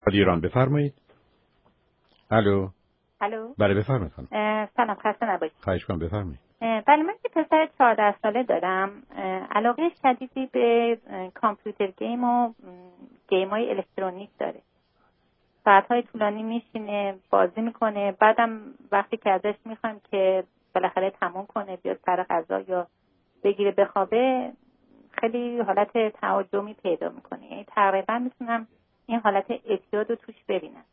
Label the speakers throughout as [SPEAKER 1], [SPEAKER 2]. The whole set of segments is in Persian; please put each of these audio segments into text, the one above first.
[SPEAKER 1] ایران بفرمایید. الو.
[SPEAKER 2] الو.
[SPEAKER 1] بله بفرمایید.
[SPEAKER 2] سلام، خسته نباشید.
[SPEAKER 1] خواهش می‌کنم بفرمایید.
[SPEAKER 2] بله، من یه پسر 14 ساله دارم. علاقه شدیدی به کامپیوتر گیم و گیم‌های الکترونیک داره. ساعت‌های طولانی میشینه بازی میکنه، بعدم وقتی که ازش میخوایم که بالاخره تموم کنه بیاد سر غذا یا بگیره بخوابه، خیلی حالت تهاجمی پیدا میکنه. یعنی تقریبا میتونم این حالت اعتیاد رو توش ببینم.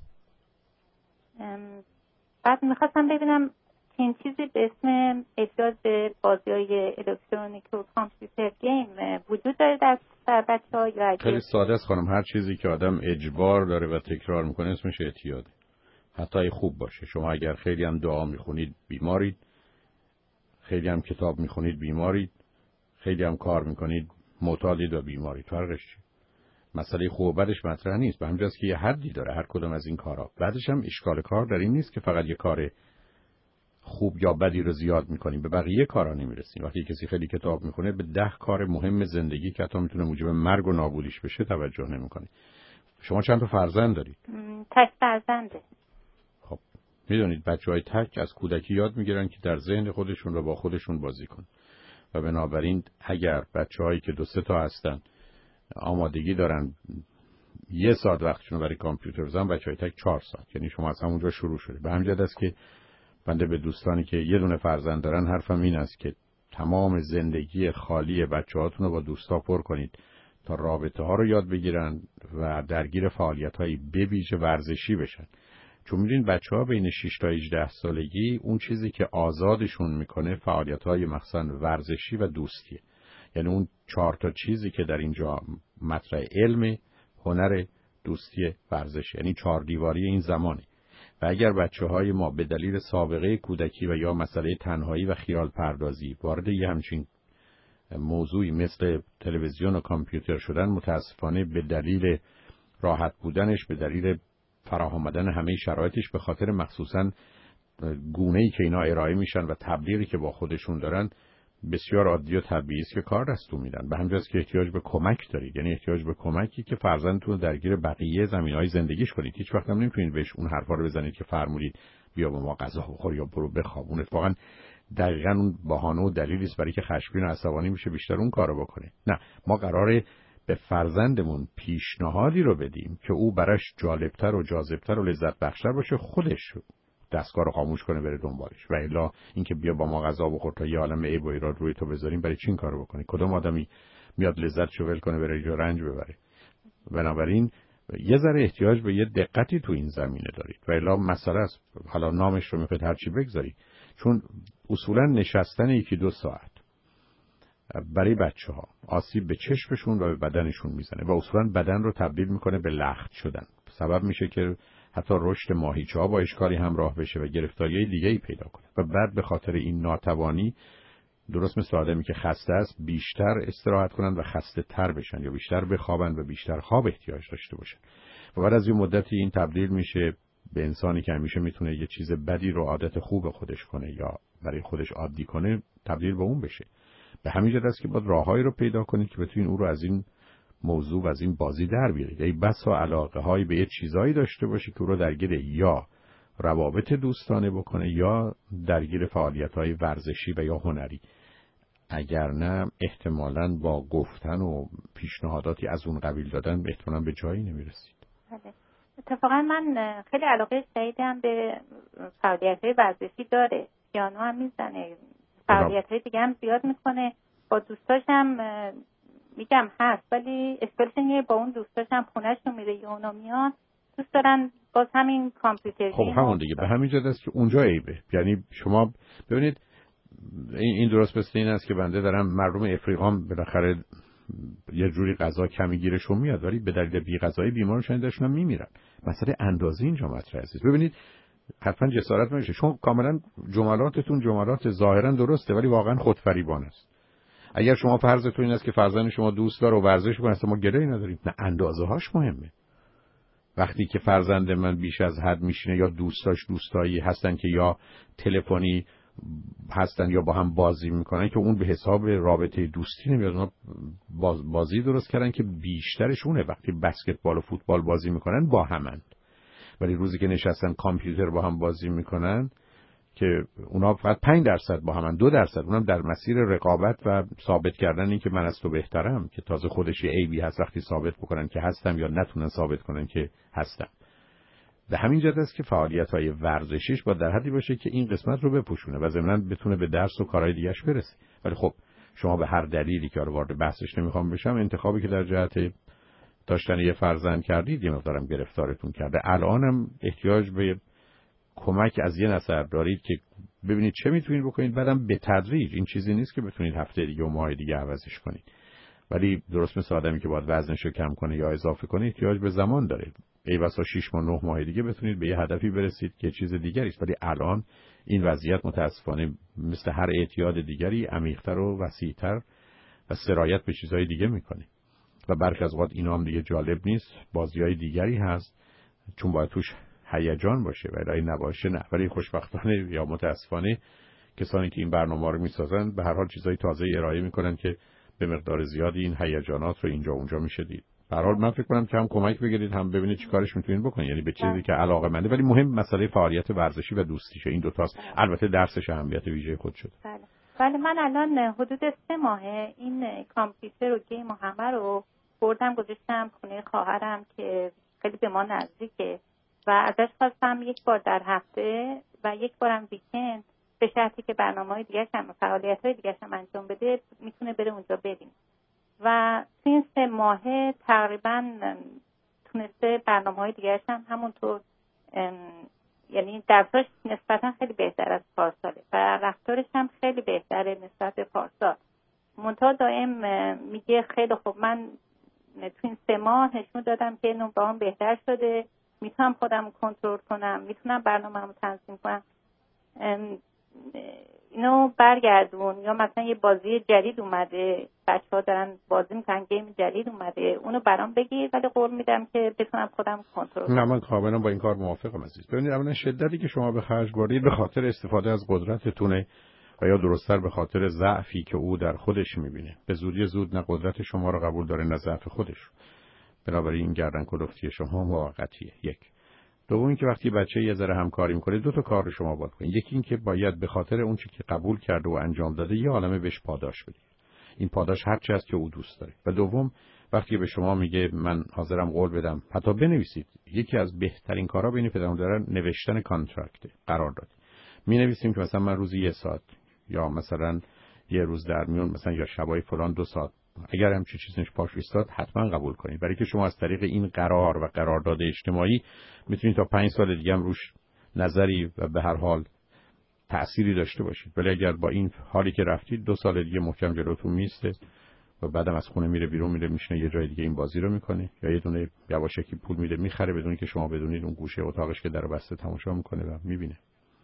[SPEAKER 2] بعد میخواستم ببینم که این چیزی به اسم اعتیاد به بازی‌های الکترونیک و کامپیوتر گیم وجود داره در بچه‌ها یا اگه؟
[SPEAKER 1] خیلی ساده است خانم، هر چیزی که آدم اجبار داره و تکرار میکنه اسمش اعتیاده. حتی خوب باشه. شما اگر خیلی هم دعا میخونید بیمارید، خیلی هم کتاب میخونید بیمارید، خیلی هم کار میکنید معتادید و بیمارید. فرقش چیه؟ مسئله خوب و بدش مطرح نیست، به همین جاست که یه حدی داره هر کدوم از این کارا. بعدش هم اشکال کار در این نیست که فقط یه کار خوب یا بدی رو زیاد میکنیم، به بقیه کارا نمیرسیم. وقتی کسی خیلی کتاب میخونه به 10 کار مهم زندگی که حتی میتونه موجب مرگ و نابودیش بشه توجه نمیکنه. شما چند تا فرزند دارید؟
[SPEAKER 2] تک فرزنده.
[SPEAKER 1] خب میدونید بچهای تک از کودکی یاد میگیرن که در ذهن خودشون رو با خودشون بازی کن و بنابراین اگر بچه‌هایی که 2-3 تا هستن آمادگی دارن 1 ساعت وقتشون رو برای کامپیوتر بزنن، بچهای تک 4 ساعت، یعنی شما از همونجا شروع شده. به همین جهت است که بنده به دوستانی که یه دونه فرزند دارن حرفم این است که تمام زندگی خالی بچه‌هاتون رو با دوستا پر کنید تا رابطه ها رو یاد بگیرن و درگیر فعالیت‌های بویژه ورزشی بشن. چون می‌دونید بچه‌ها بین 6 تا 18 سالگی اون چیزی که آزادشون میکنه فعالیت‌های مخصوصاً ورزشی و دوستیه. یعنی اون 4 تا چیزی که در اینجا مطرح علم، هنر، دوستی، ورزش، یعنی 4 دیواری این زمانه. و اگر بچه‌های ما به دلیل سابقه کودکی و یا مسئله تنهایی و خیال پردازی وارد یه همچین موضوعی مثل تلویزیون و کامپیوتر شدن، متاسفانه به دلیل راحت بودنش، به دلیل فراهم آمدن همه شرایطش، به خاطر مخصوصاً گونه‌ای که اینا ارائه میشن و تبلیغی که با خودشون دارن، بسیار عادی و طبیعی است که کار دستو میدن. به همین جاست که احتیاج به کمک دارید، یعنی احتیاج به کمکی که فرزندتون رو درگیر بقیه زمینه‌های زندگیش کنید. هیچ وقت هم نمیتونید بهش اون حرفا رو بزنید که فرمودید بیا با ما غذا بخور یا برو بخواب. اون اتفاقا دقیقاً اون بهانه و دلیلی است برای که خشمگین و عصبانی میشه بیشتر اون کارو بکنه. نه، ما قراره به فرزندمون پیشنهادی رو بدیم که او براش جالبتر و جاذبتر و لذت بخشتر باشه، خودش دستگاه رو خاموش کنه بره دنبالش. و الا اینکه بیا با ما غذا بخور تا یه عالم عیب و ایراد روی تو بذاریم، برای چی این کارو بکنی؟ کدوم آدمی میاد لذتشو ول کنه بره جو رنج ببره؟ بنابراین یه ذره احتیاج به یه دقتی تو این زمینه دارید. و الا مسئله است، حالا نامش رو میخواید هر چی بگذاری، چون اصولا نشستن 1-2 ساعت برای بچه‌ها آسیب به چشمشون و به بدنشون میزنه و اصولا بدن رو تبدیل میکنه به لخت شدن. سبب میشه که حتی رشد ماهیچه‌ها با اشکالی همراه بشه و گرفتاری‌های دیگه‌ای پیدا کنه. و بعد به خاطر این ناتوانی، درست مثل آدمی که خسته است، بیشتر استراحت کنن و خسته تر بشن یا بیشتر بخوابن و بیشتر خواب احتیاج داشته باشن. و بعد از یه مدتی این تبدیل میشه به انسانی که همیشه میتونه یه چیز بدی رو عادت خوب خودش کنه یا برای خودش عادی کنه، تبدیل به اون بشه. به همین جهت است که باید راههایی رو پیدا کنید که بتونید اون رو از این موضوع و از این بازی در بیارید. ای بسا علاقه هایی به یه چیزایی داشته باشه که او رو درگیر یا روابط دوستانه بکنه یا درگیر فعالیت‌های ورزشی و یا هنری. اگر نه احتمالاً با گفتن و پیشنهاداتی از اون قبیل دادن احتمالاً به جایی نمیرسید.
[SPEAKER 2] بله. اتفاقا من خیلی علاقه شدیدی هم به فعالیت‌های ورزشی داره. پیانو هم میزنه، فعالیت‌های دیگه هم زیاد میکنه. با دوستاش هم میگم هست، ولی اشکالش اینه با اون دوستاش هم خونه‌شون میره یا اونا میان دوست دارن باز همین کامپیوتر.
[SPEAKER 1] خب همون دیگه، به همین جهت است که اونجا عیبه. یعنی شما ببینید این درست مثل این است که بنده دارم مردم افریقا بالاخره یه جوری غذا کمی گیرشون میاد، ولی به دلیل بی‌غذایی بیمار میشن، داشتن میمیرن. مسئله اندازه اینجا مطرح است. ببینید حتما جسارت نمیشه، چون کاملا جملاتتون جملات ظاهرا درسته ولی واقعا خودفریبانه است. اگر شما فرضتون این است که فرزند شما دوست داره و ورزش کنه، اصلا ما گله‌ای نداریم. نه، اندازه هاش مهمه. وقتی که فرزند من بیش از حد میشینه یا دوستاش دوستایی هستن که یا تلفنی هستن یا با هم بازی میکنن که اون به حساب رابطه دوستی نمیاد. اونا بازی درست کردن که بیشترشونه وقتی بسکتبال و فوتبال بازی میکنن با همن، ولی روزی که نشستن کامپیوتر با هم بازی میکنن که اونا فقط 5% با همن، 2% اونم در مسیر رقابت و ثابت کردن این که من از تو بهترم، که تازه خودش یه عیبی هست وقتی ثابت بکنن که هستم یا نتونن ثابت کنن که هستم. به همین جهت است که فعالیت‌های ورزشیش با در حدی باشه که این قسمت رو بپوشونه و ضمناً بتونه به درس و کارهای دیگه‌اش برسه. ولی خب شما به هر دلیلی که وارد بحثش نمیخوام بشم، انتخابی که در جهت داشتن یه فرزند کردید یه مقدارم گرفتارتون کرده. الانم احتیاج به کمک از یه نفر دارید که ببینید چه میتونید بکنید، بعدم به تدریج. این چیزی نیست که بتونید هفته دیگه و ماه دیگه عوضش کنید، ولی درست مثل آدمی که باید وزنش رو کم کنه یا اضافه کنه احتیاج به زمان داره. ای بسا 6 ماه 9 ماه دیگه بتونید به یه هدفی برسید که چیز دیگری است، ولی الان این وضعیت متاسفانه مثل هر اعتیاد دیگری عمیق‌تر و وسیع‌تر و سرایت به چیزهای دیگه میکنه و برخی از اوقات اینا هم دیگه جالب نیست، بازی‌های دیگری هست چون باید توش هیجان باشه و اگه نباشه نه. ولی خوشبختانه یا متاسفانه کسانی که این برنامه رو میسازن به هر حال چیزای تازه ارائه میکنن که به مقدار زیادی این هیجانات رو اینجا اونجا میشه دید. به هر حال من فکر کنم که هم کمک بگیرید هم ببینید چیکارش میتونید بکنید، یعنی به چیزی که علاقه منده، ولی مهم مسئله فعالیت ورزشی و دوستیشه. این دو تاست. البته درسش اهمیت ویژه خود شده.
[SPEAKER 2] بله من الان حدود 3 ماهه این کامپیوتر و گیم و همه رو بردم گذاشتم خونه خواهرم که خیلی به ما نزدیکه و ازش خواستم یک بار در هفته و یک بارم ویکند به شرطی که برنامه‌های دیگه هم فعالیت‌های دیگه هم انجام بده میتونه بره اونجا بریم و این 3 ماهه تقریبا تونسته برنامه‌های دیگه هم همونطور یعنی درساش نسبتا خیلی بهتر از پارساله و رفتارش هم خیلی بهتره نسبت به پارسال. منتها دائم میگه خیلی خوب من تو این 3 ماه نشون دادم که نمره‌ام بهتر شده، میتونم خودم کنترل کنم، میتونم برنامه‌مو تنظیم کنم، اینو برگردون. یا مثلا یه بازی جدید اومده، بچه‌ها دارن بازی میکنن، گیم جدید اومده، اونو برام بگیر ولی قول میدم که بتونم خودم کنترل کنم.
[SPEAKER 1] نه من کاملا با این کار موافقم عزیز. ببینید اولا شدتی که شما به خرج بردید به خاطر استفاده از قدرتتونه و یا درست‌تر به خاطر ضعفی که او در خودش میبینه. به زودی زود نه قدرت شما رو قبول داره نه ضعف خودش. بنابراین این گردن کلفتی شما موقتیه. یک. دوم اینکه وقتی بچه یه ذره همکاری میکنه 2 تا کار رو شما باید کنید. یکی این که باید به خاطر اون چیزی که قبول کرده و انجام داده یه عالمه بهش پاداش بدید. این پاداش هر چی است که او دوست داره. و دوم وقتی به شما میگه من حاضرم قول بدم، حتی بنویسید. یکی از بهترین کارا بین پدر و مادر نوشتن کانترکت، قرارداد. می‌نویسیم که مثلا من روزی 1 ساعت یا مثلا یه روز در میون مثلا یا شبای فلان 2 ساعت اگر هم چیزیش پاش ایستاد حتما قبول کنید، برای که شما از طریق این قرار و قرارداد اجتماعی میتونید تا 5 سال دیگه هم روش نظری و به هر حال تأثیری داشته باشید. ولی اگر با این حالی که رفتید 2 سال دیگه محکم جلوتون میسته و بعدم از خونه میره بیرون، میره میشینه یه جای دیگه این بازی رو میکنه یا یه دونه یواشکی پول میده میخره بدون که شما بدونید اون گوشه اتاقش که در بسته تماشا میکنه و میبینه.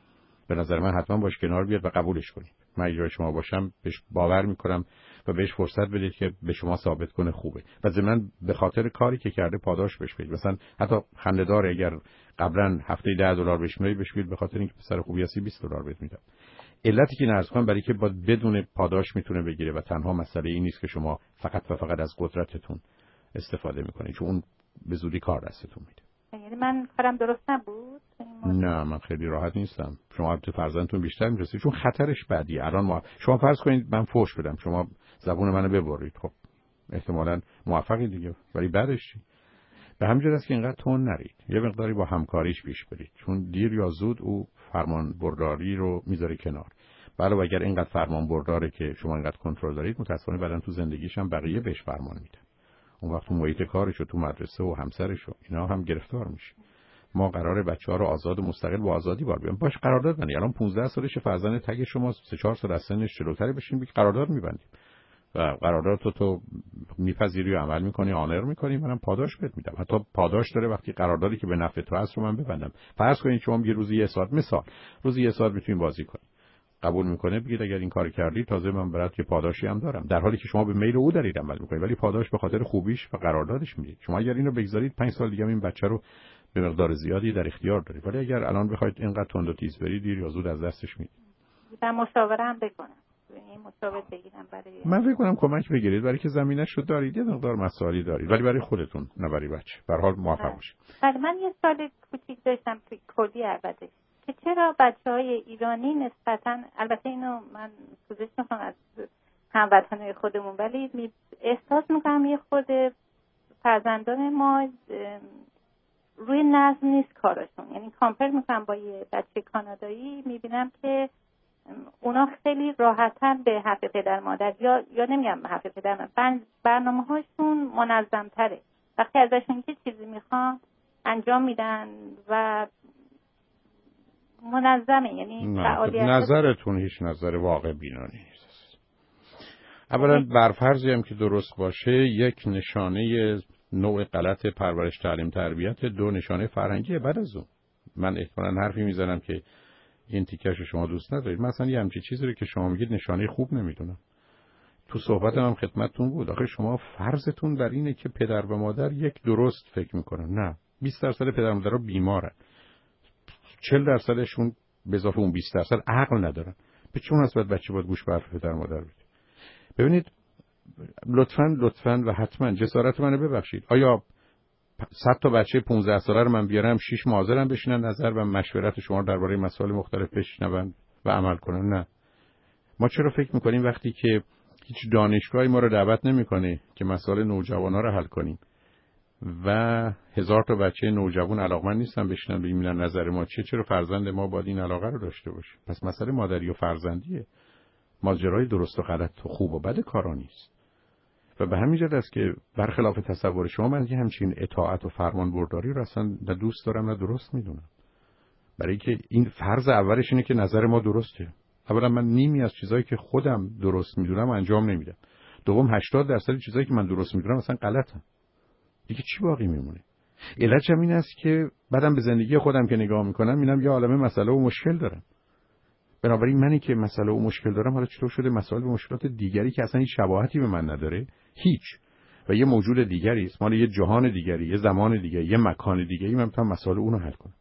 [SPEAKER 1] به نظر من حتما باش کنار بیاد و قبولش کنید. من اجازه شما باشم بهش باور میکنم و بهش فرصت بدید که به شما ثابت کنه خوبه و ضمن به خاطر کاری که کرده پاداش بهش بدید. مثلا حتی خنده‌دار اگر قبلا هفته $10 بهش میدید بهش بدید به خاطر اینکه پسر خوبی هستی $20 بهت میدم. علتی که نرز کنم برای که با بدون پاداش میتونه بگیره و تنها مسئله این نیست که شما فقط و فقط از قدرتتون استفاده میکنید، چون اون به زودی کار دستتون میده.
[SPEAKER 2] یعنی من کارم درست نبود؟
[SPEAKER 1] نه من خیلی راحت نیستم. شما تو فرزندتون بیشتر میرسید چون خطرش بدیه. الان شما فرض کنید من فوش بدم، شما زبون منو ببرید، خب احتمالاً موفقی دیگه، ولی بعدش چی؟ به همین جهت است که اینقدر تون نرید، یه مقداری با همکاریش پیش برید، چون دیر یا زود او فرمان برداری رو میذاره کنار. علاوه اگر اینقدر فرمان برداره که شما اینقدر کنترل دارید، متأسفانه بعداً تو زندگیش هم بقیه بهش فرمان میدن. اون وقت تو محیط کارش و تو مدرسه و همسرش و اینا هم گرفتار میشه. ما قراره بچه‌ها رو آزاد و مستقل با آزادی بار بیاریم. باش قرارداد بندیم. الان 15 سالشه، فرزند تگ شما 3-4 سال از سنش جلوتره، بشین بگید قرارداد می‌بندیم. و قرارداد تو میپذیری و عمل می‌کنی، آنر می‌کنی، منم پاداش بهت میدم. حتی پاداش داره وقتی قراردادی که به نفع تو هست رو من ببندم. فرض کنید شما یه روزی 1 ساعت، مثال روزی 1 ساعت می‌تونید بازی کنید. قبول میکنه بگید اگر این کار کردی تازه من برات یه پاداشی هم دارم، در حالی که شما به میل او دارید عمل میکنید ولی پاداش به خاطر خوبیش و قراردادش میدید. شما اگر اینو بگذارید 5 سال دیگه این بچه رو به مقدار زیادی در اختیار دارید، ولی اگر الان بخواید اینقدر تند و تیز برید دیر یا زود از دستش میدید.
[SPEAKER 2] و مشاوره هم بکنم، این مشاوره بگیرم برای
[SPEAKER 1] من فکر کنم کمک بگیرید، برای که زمینش رو دارید، یه مقدار مسائلی دارید، ولی برای خودتون نه برای بچه. به هر حال موفق باشید.
[SPEAKER 2] بله من یه سوال کوچیک داشتم که کلی البته، که چرا بچه‌های ایرانی نسبتاً، البته اینو من پوزش می‌خوام از هموطنای خودمون، ولی احساس می‌کنم یه خود فرزندان ما روی نظم نیست کارشون، یعنی کامپر می‌کنم با یه بچه کانادایی، می‌بینم که اونا خیلی راحت‌تر به حرف پدر مادر یا نمیگم حرف پدر مادر، برنامه‌هاشون منظم‌تره، وقتی ازشون یه چیزی میخوان انجام میدن و منظمه، یعنی فعالیت.
[SPEAKER 1] نظرتون هیچ نظر واقع بینانه نیست. اولا برفرضی هم که درست باشه، یک نشانه نوع غلط پرورش تعلیم تربیت، دو نشانه فرهنگی. بعد از اون من احتمالاً حرفی میزنم که این تیکش شما دوست ندارید. مثلا یه همچین چیزی رو که شما میگید نشانه خوب نمیدونم. تو صحبتم هم خدمتتون بود، آخه شما فرضتون بر اینه که پدر و مادر یک درست فکر میکنن. نه، 20% پدر و مادرها بیمارن، 40%شون به اضافه اون 20% عقل ندارن. به چون نسبت بچه باید گوش به حرف پدر و مادر بده؟ ببینید لطفاً و حتما جسارت منو ببخشید، آیا 100 تا بچه 15 ساله رو من بیارم 6 حاضرن بشینن نظر و مشورت شما رو درباره مسائل مختلف بشنون و عمل کنن؟ نه. ما چرا فکر میکنیم وقتی که هیچ دانشگاهی ما رو دعوت نمیکنه که مسائل نوجوانا رو حل کنیم و 1000 تا بچه نوجوان علاقمند نیستن بشینن ببینن نظر ما چرا فرزند ما باید این علاقه رو داشته باشه؟ پس مسئله مادری و فرزندیه، ماجرای درست و غلط و خوب و بد کارا نیست. و به همین جهت است که برخلاف تصور شما، من یه همچین اطاعت و فرمان برداری رو اصلا نه دوست دارم نه درست میدونم. برای که این فرض اولش اینه که نظر ما درسته. اولا من نیمی از چیزایی که خودم درست میدونم انجام نمیدم. دوم 80% چیزایی که من درست میدونم اصلا غلطه. دیگه چی باقی میمونه؟ علتش این است که بعدم به زندگی خودم که نگاه میکنم میبینم یه عالمه مسئله و مشکل دارم. بنابراین منی که مسئله و مشکل دارم، حالا چطور شده مسائل و مشکلات دیگری که اصلا هیچ شباهتی به من نداره، هیچ، و یه موجود دیگری است، مال یه جهان دیگری، یه زمان دیگری، یه مکان دیگری، من میتونم مسائل اون رو حل کنم.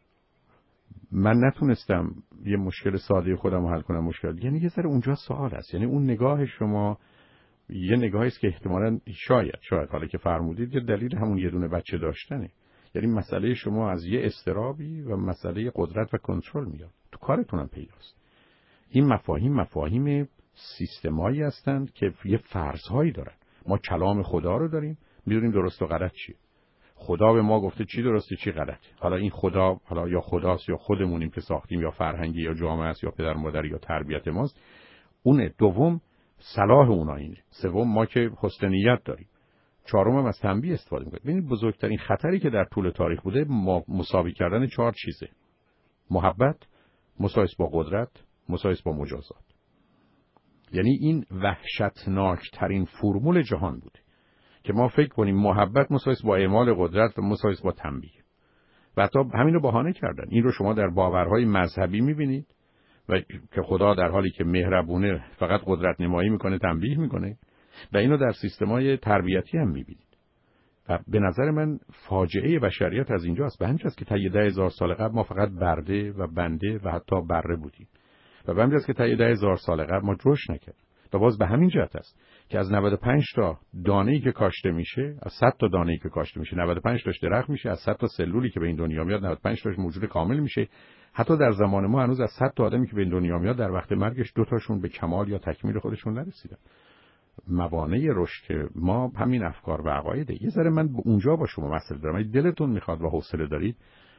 [SPEAKER 1] من نتونستم یه مشکل ساده خودم رو حل کنم. مشکل یعنی یه ذره اونجا سوال است، یعنی اون نگاه شما یه نگاهی است که احتمالاً شاید حالا که فرمودید یه دلیل همون یه دونه بچه داشتنه. یعنی مسئله شما از یه اضطرابی و مسئله قدرت و کنترل میاد، تو کارتون هم پیداست. این مفاهیم سیستمایی هستند که یه فرض‌هایی دارن. ما کلام خدا رو داریم، میدونیم درست و غلط چیه. خدا به ما گفته چی درسته چی غلطه. حالا این خدا حالا یا خداست یا خودمونیم که ساختیم یا فرهنگی یا جامعه است یا پدر مادر یا تربیت ماست. اونه. دوم صلاح اونها اینه. سوم ما که حسن نیت داریم. چهارم هم از تنبیه استفاده می‌کنیم. ببینید بزرگترین خطری که در طول تاریخ بوده مساوی کردن 4 چیزه: محبت مساوی با قدرت مساوی با مجازات. یعنی این وحشتناکترین فرمول جهان بوده که ما فکر کنیم محبت مساوی با اعمال قدرت و مساوی با تنبیه. و حتی همین رو بهانه کردن. این رو شما در باورهای مذهبی می‌بینید و که خدا در حالی که مهربونه فقط قدرت نمایی میکنه، تنبیه میکنه، و اینو در سیستم‌های تربیتی هم می‌بینید. و به نظر من فاجعه بشریت از اینجاست. به همین جاست که تا 10,000 سال قبل ما فقط برده و بنده و حتی بره بودیم. و به همین جاست که تا 10,000 سال قبل ما رشد نکردیم. و باز به همین جهت است که از 95 تا دانه‌ای که کاشته میشه، از 100 تا دانه‌ای که کاشته میشه 95 تاش درخت میشه، از 100 تا سلولی که به این دنیا میاد 95 تاش موجود کامل میشه. حتی در زمان ما هنوز از 100 تا آدمی که به این دنیا میاد در وقت مرگش 2 تاشون به کمال یا تکمیل خودشون نرسیدن. موانع رشد ما همین افکار و عقایده. یه ذره من اونجا با شما مسئله دارم. اگه دلتون میخواد و حوصله دارید،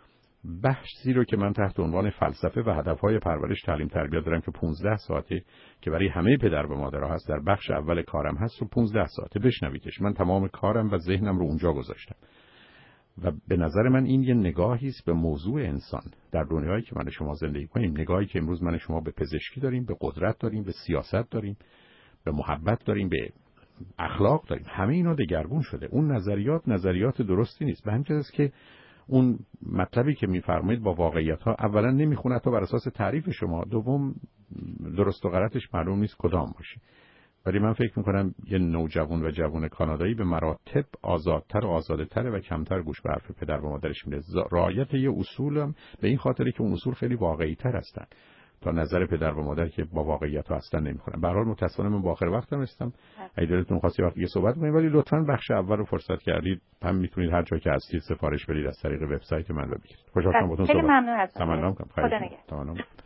[SPEAKER 1] بحثی رو که من تحت عنوان فلسفه و هدفهای پرورش تعلیم تربیت دارم که 15 ساعته که برای همه پدر و مادرها هست، در بخش اول کارم هست، و 15 ساعته بشنویدش. من تمام کارم و ذهنم رو اونجا گذاشتم و به نظر من این یه نگاهی است به موضوع انسان در دنیایی که من شما زندگی کنیم، نگاهی که امروز من شما به پزشکی داریم، به قدرت داریم، به سیاست داریم، به محبت داریم، به اخلاق داریم. همه اینا دگرگون شده. اون نظریات درستی نیست. به همین جهت است که اون مطلبی که میفرمایید با واقعیت ها اولا نمیخونه تا بر اساس تعریف شما، دوم درست و غلطش معلوم نیست کدام باشه. ولی من فکر میکنم یه نوجوان و جوان کانادایی به مراتب آزادتر و آزادتر و کمتر گوش به حرف پدر و مادرش میده. رعایت یه اصولم به این خاطری که اون اصول خیلی واقعی تر هستن. تا نظر پدر و مادر که با واقعیت ها اصلا نمیخورن. به هر حال متأسفانه من با آخر وقتم رسیدم. اگه دلتون خواستی وقتی که صحبت کنیم، ولی لطفاً بخش اول رو فرصت کردید هم میتونید هر جا که هستید سفارش بدید از طریق وبسایت من رو بگیرید. خوشحال شدم باهاتون صحبت.
[SPEAKER 2] خیلی ممنون از
[SPEAKER 1] تمام کنم.
[SPEAKER 2] خدا نگهدار.